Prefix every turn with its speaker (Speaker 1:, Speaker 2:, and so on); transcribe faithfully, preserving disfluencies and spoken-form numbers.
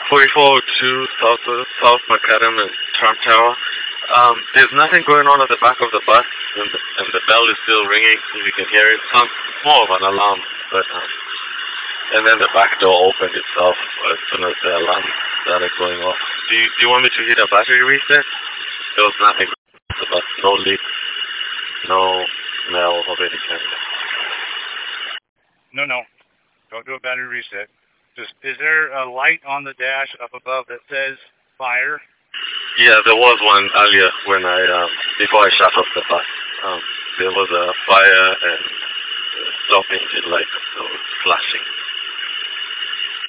Speaker 1: forty-four oh two South, South Macadam and Trump Tower. Um, there's nothing going on at the back of the bus, and the, and the bell is still ringing, if you can hear it. Sounds more of an alarm, but um, and then the back door opened itself as soon as the alarm started going off. Do you, do you want me to hit a battery reset? There was nothing. The bus, no leak, no smell of any kind.
Speaker 2: No, no. Don't do a battery reset. Just, is there a light on the dash up above that says fire?
Speaker 1: Yeah, there was one earlier when I, um, before I shut off the bus. Um, there was a fire and stop engine light, so it was flashing.